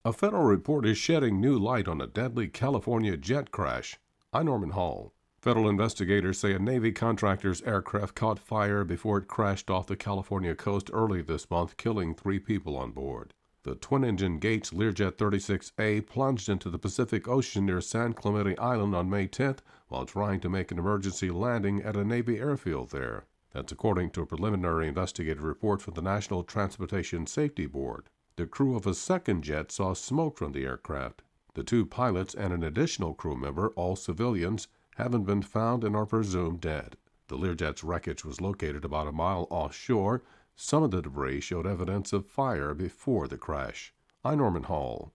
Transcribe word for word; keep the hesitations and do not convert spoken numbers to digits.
A federal report is shedding new light on a deadly California jet crash. I'm Norman Hall. Federal investigators say a Navy contractor's aircraft caught fire before it crashed off the California coast early this month, killing three people on board. The twin-engine Gates Learjet thirty-six A plunged into the Pacific Ocean near San Clemente Island on May tenth while trying to make an emergency landing at a Navy airfield there. That's according to a preliminary investigative report from the National Transportation Safety Board. The crew of a second jet saw smoke from the aircraft. The two pilots and an additional crew member, all civilians, haven't been found and are presumed dead. The Learjet's wreckage was located about a mile offshore. Some of the debris showed evidence of fire before the crash. I'm Norman Hall.